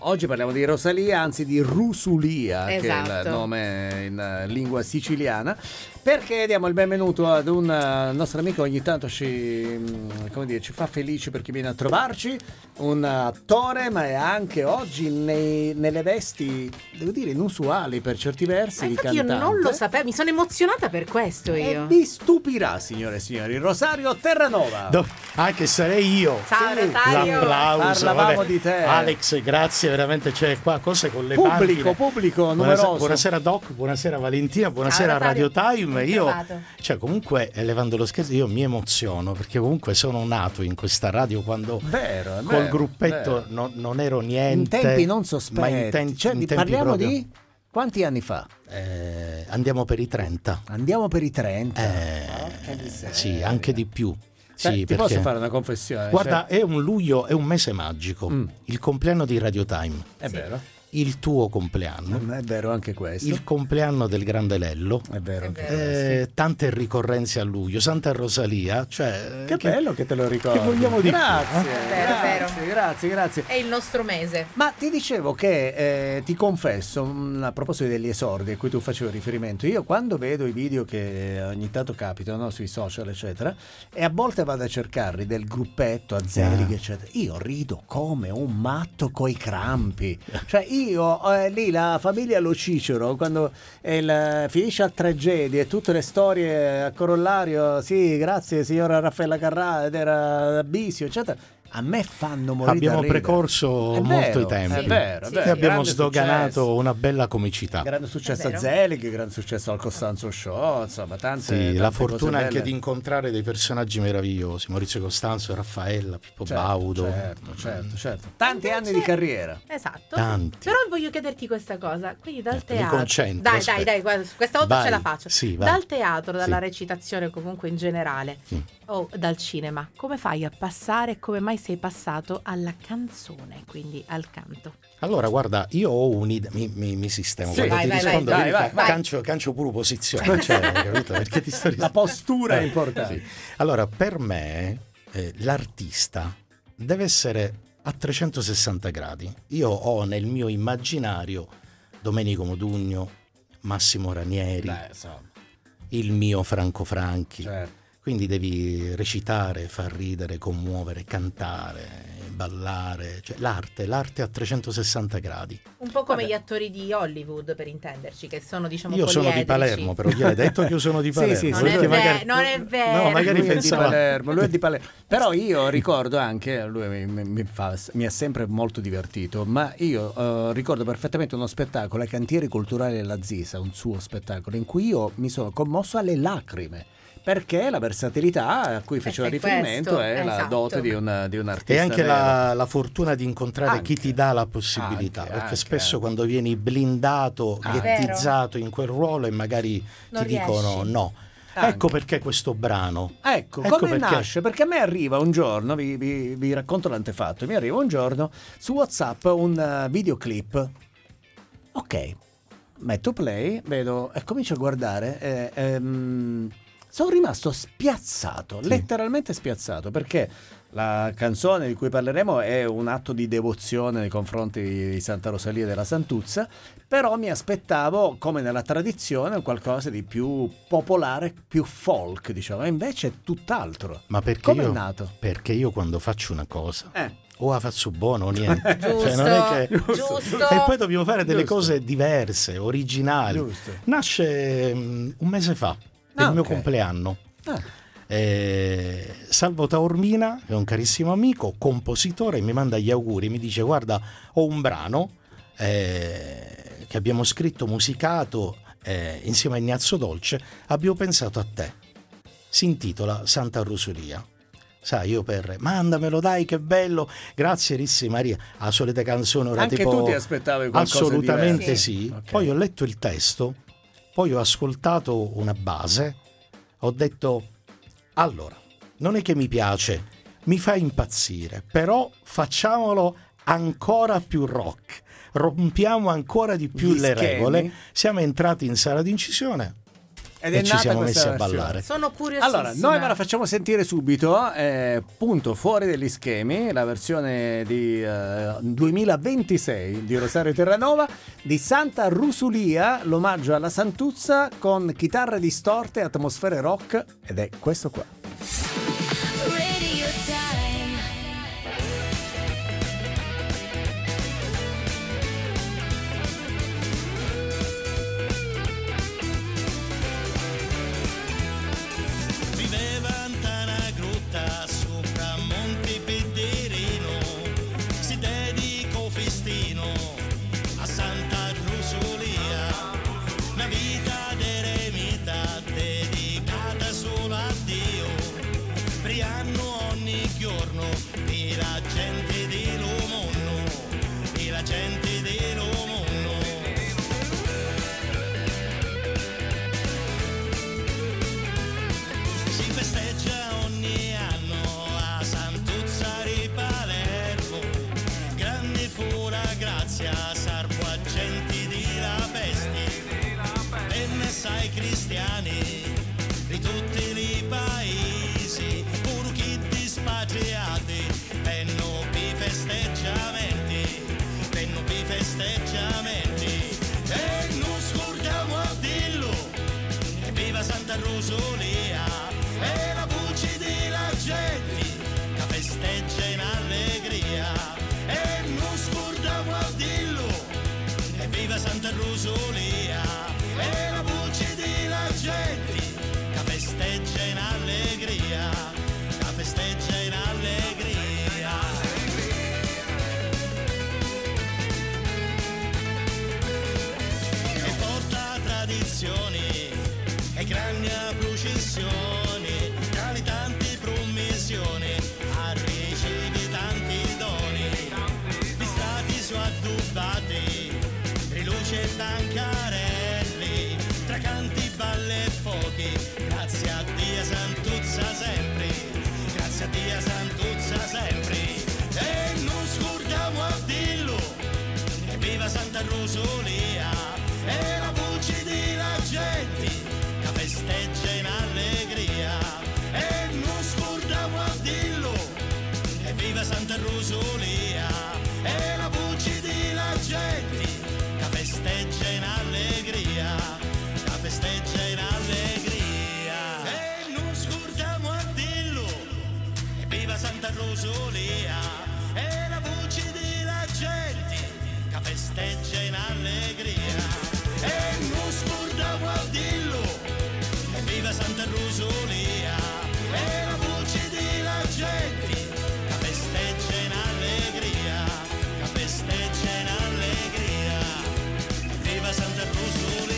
Oggi parliamo di Rosalia, anzi di Rusulia, Esatto. che è il nome in lingua siciliana, perché diamo il benvenuto ad un nostro amico, ogni tanto ci fa felici perché viene a trovarci, un attore, ma è anche oggi nelle vesti, devo dire, inusuali per certi versi, di Infatti cantante. io non lo sapevo, mi sono emozionata per questo io. E vi stupirà, signore e signori, Rosario Terranova. Anche sarei io. Ciao Sì, Rosario. L'applauso. Parlavamo di te. Alex, grazie, veramente c'è qua cose con le Pubblico numeroso. Buonasera Doc, buonasera Valentina, buonasera Rosario. Radio Time. Ben Io, trovato. cioè comunque, levando lo scherzo, io mi emoziono perché comunque sono nato in questa radio quando Vero, è col vero, gruppetto vero. non ero niente. In tempi non ma sospetti. in tempi Parliamo proprio- di quanti anni fa? Andiamo per i 30. Andiamo per i 30. Porca miseria. Sì, anche di più. Cioè, Sì, ti perché... posso fare una confessione? Guarda, è un luglio, è un mese magico. Mm. Il compleanno di Radio Time. È vero. Il tuo compleanno. È vero anche questo. Il compleanno del grande Lello. È vero anche È questo. Tante ricorrenze a luglio. Santa Rosalia, cioè Che bello che te lo ricordi. che vogliamo di più, Grazie, Vero. grazie. È il nostro mese. Ma ti dicevo che ti confesso, a proposito degli esordi a cui tu facevi riferimento, io quando vedo i video che ogni tanto capitano, no, sui social eccetera, e a volte vado a cercarli del gruppetto a Zelig eccetera, io rido come un matto coi crampi. Cioè io lì la famiglia Lo Cicero, quando finisce a tragedia e tutte le storie a corollario, sì grazie signora Raffaella Carrà ed era Bisio eccetera, a me fanno morire abbiamo da ridere. precorso È molto vero, i tempi. è vero, è Sì, vero. E abbiamo Grande sdoganato successo. una bella comicità. Grande successo È a vero. Zelig, grande successo al Costanzo Show, insomma, tante Sì, la cose fortuna anche belle. di incontrare dei personaggi meravigliosi, Maurizio Costanzo, Raffaella, Pippo Baudo. Certo. Tanti anni di carriera. Esatto. Tanti. Però voglio chiederti questa cosa. Quindi dal Mi teatro. concentro, Dai, aspetta. dai, guarda, questa volta Vai, ce la faccio. sì, vai. Dal teatro, dalla Sì. recitazione, comunque in generale, Sì. o dal cinema, come fai a passare? Come mai sei passato alla canzone, quindi al canto? Allora, guarda, io ho un'idea, mi sistemo. Sì, Quando vai, ti vai, rispondo, vai. vedi, Vai, vai. cancio pure posizione, cioè, capito? Perché ti sto La postura è importante. Sì. Allora, per me, l'artista deve essere a 360 gradi. Io ho nel mio immaginario Domenico Modugno, Massimo Ranieri, Beh, insomma, il mio Franco Franchi. certo. Quindi devi recitare, far ridere, commuovere, cantare, ballare, cioè l'arte a 360 gradi. Un po' come Vabbè. gli attori di Hollywood, per intenderci, che sono, diciamo, Io sono di poliedrici. Palermo, però gli hai detto che io sono di Sì, Palermo. sì, Non sì. è perché vero, non è vero. No, magari Lui è di pensava... Palermo, lui è di Palermo. Però io ricordo anche, lui mi ha sempre molto divertito, ma io ricordo perfettamente uno spettacolo ai Cantieri Culturali della Zisa, un suo spettacolo, in cui io mi sono commosso alle lacrime. Perché la versatilità a cui faceva Questo, riferimento è la esatto. dote di un artista. E anche vero. la fortuna di incontrare Anche. chi ti dà la possibilità, Anche, perché anche, spesso anche. quando vieni blindato, Anche. ghettizzato in quel ruolo e magari Non ti dicono riesci. no. Anche. Ecco perché questo brano. Ecco, Ecco come perché. nasce? Perché a me arriva un giorno, vi racconto l'antefatto, mi arriva un giorno su WhatsApp un videoclip. Ok, metto play, vedo e comincio a guardare. Sono rimasto spiazzato, Sì. letteralmente spiazzato, perché la canzone di cui parleremo è un atto di devozione nei confronti di Santa Rosalia della Santuzza, però mi aspettavo, come nella tradizione, qualcosa di più popolare, più folk, diciamo, e invece è tutt'altro. Ma perché Come è io, nato? perché io quando faccio una cosa Eh. o la faccio buono o niente. Giusto, Cioè, non è che... giusto. E poi dobbiamo fare delle Giusto. cose diverse, originali. Giusto. Nasce un mese fa, del Ah, mio ok. compleanno. Ah. Salvo Taormina, che è un carissimo amico, compositore, mi manda gli auguri, mi dice guarda ho un brano che abbiamo scritto, musicato insieme a Ignazio Dolce, abbiamo pensato a te, si intitola Santa Rosalia. Sai, io mandamelo dai, che bello, grazie Rissi Maria, la solita canzone ora Anche tipo... tu ti aspettavi qualcosa Assolutamente di sì. diverso. Ok. Poi ho letto il testo, poi ho ascoltato una base, ho detto allora, non è che mi piace, mi fa impazzire, però facciamolo ancora più rock, rompiamo ancora di più Gli le schemi. regole. Siamo entrati in sala d'incisione, Ed e ci nata siamo questa messi a versione. ballare. Sono curiosissima. Allora, noi ve la facciamo sentire subito, punto fuori degli schemi, la versione di 2026 di Rosario Terranova, di Santa Rusulia, l'omaggio alla Santuzza con chitarre distorte e atmosfere rock, ed è questo qua. Radio time. Viveva in una grotta sopra Monte Pederino, si dedicò festino a Santa Rosolia, una vita d'eremita dedicata solo a Dio, pregando ogni giorno per la gente dello mondo, per la gente dello mondo. Si festeggia ogni anno a Santuzza di Palermo, grande fu la grazia, sarpo a gente di la peste, venne sai cristiani di tutti i paesi, pur chi dispatriati, venno per festeggiamenti, venno per festeggiamenti, e non scordiamo a dirlo, e viva Santa Rosolia, e la voce della gente che festeggia in allegria, e non scordiamo a dirlo, e viva Santa Rosolia, e la voce della gente che festeggia in allegria, che festeggia in allegria. E porta tradizioni e grandi processioni, tra le tante promissioni, ha ricevuto tanti doni, gli stati sono addobbati, di luce e bancarelli, tra canti, balle e fuochi, grazie a Dio Santuzza sempre, grazie a Dio Santuzza sempre, e non scordiamo a dirlo, e viva Santa Rosolia, e la voce della gente che festeggia in allegria, e non scordiamo a dirlo, e viva Santa Rosolia, e la voce della gente che festeggia in allegria, che festeggia in allegria, e non scordiamo a dirlo, e viva Santa Rosolia, e la voce della gente che festeggia in allegria, e non scordiamo a dirlo, e viva Santa Rosolia, e la voce della gente che festeggia in allegria, che festeggia in allegria, e viva Santa Rosolia.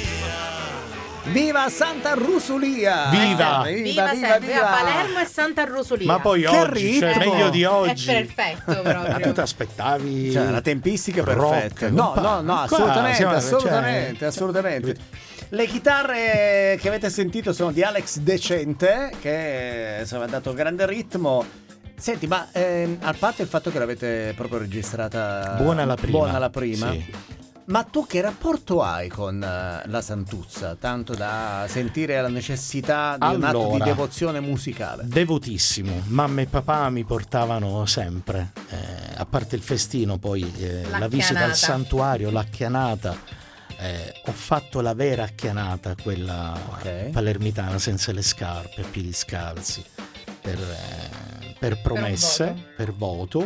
Viva Santa Rusulia! Viva! Viva sempre, a Palermo e Santa Rosolia. Ma poi Che oggi, cioè ritmo! meglio di è oggi. perfetto proprio. Tu ti aspettavi Cioè, la tempistica rock, perfetta. No, compa- no, qua assolutamente, siamo- assolutamente, cioè- assolutamente. Le chitarre che avete sentito sono di Alex Decente, che insomma ha dato grande ritmo. Senti, ma a parte il fatto che l'avete proprio registrata Buona la prima. Sì. ma tu che rapporto hai con la Santuzza? Tanto da sentire la necessità di un atto di Allora, devozione musicale. Devotissimo, mamma e papà mi portavano sempre, a parte il festino, poi la visita chianata. al santuario, la chianata. Ho fatto la vera chianata, quella Ok. palermitana, senza le scarpe, a piedi scalzi, per promesse, per voto.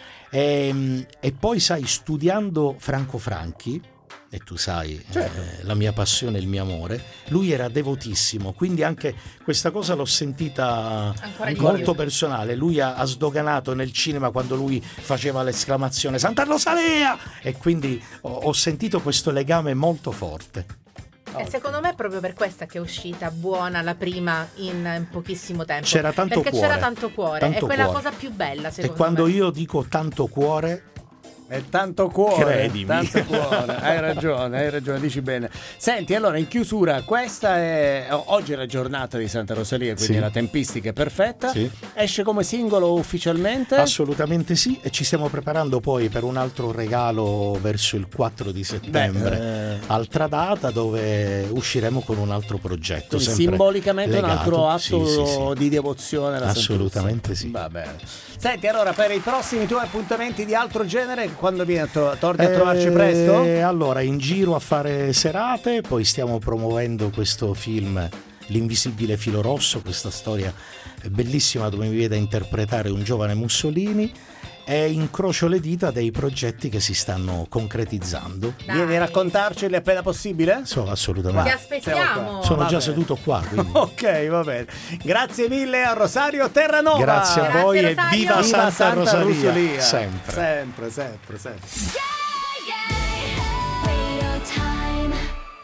E poi, sai, studiando Franco Franchi, e tu sai, la mia passione e il mio amore, lui era devotissimo, quindi anche questa cosa l'ho sentita Ancora di molto più. personale. Lui ha sdoganato nel cinema quando lui faceva l'esclamazione Santa Rosalia, e quindi ho sentito questo legame molto forte. E secondo me è proprio per questa che è uscita buona la prima in pochissimo tempo. C'era tanto perché cuore. c'era tanto cuore. Tanto è quella cuore. cosa più bella, E secondo quando me. io dico tanto cuore, È tanto cuore, Credimi. tanto cuore. Hai ragione, dici bene. Senti, allora in chiusura, questa è oggi è la giornata di Santa Rosalia, quindi Sì. la tempistica è perfetta. Sì. Esce come singolo ufficialmente? Assolutamente sì, e ci stiamo preparando poi per un altro regalo verso il 4 di settembre, altra data dove usciremo con un altro progetto. Quindi sempre simbolicamente un legato. altro atto Sì, sì, sì. di devozione alla Assolutamente Santuzza. sì. Va bene. Senti, allora per i prossimi tuoi appuntamenti di altro genere, quando vieni torni a trovarci presto? Allora, in giro a fare serate, poi stiamo promuovendo questo film L'invisibile filo rosso, questa storia bellissima dove mi vede a interpretare un giovane Mussolini, e incrocio le dita dei progetti che si stanno concretizzando. Dai. Vieni a raccontarceli appena possibile? So, assolutamente. Ti aspettiamo. Sono Va già bene. seduto qua, quindi. Ok, va bene. Grazie mille a Rosario Terranova. Grazie a Grazie, voi e Rosario. viva Viva Santa Rosalia. Rosalia. Sempre. Sempre. Yeah!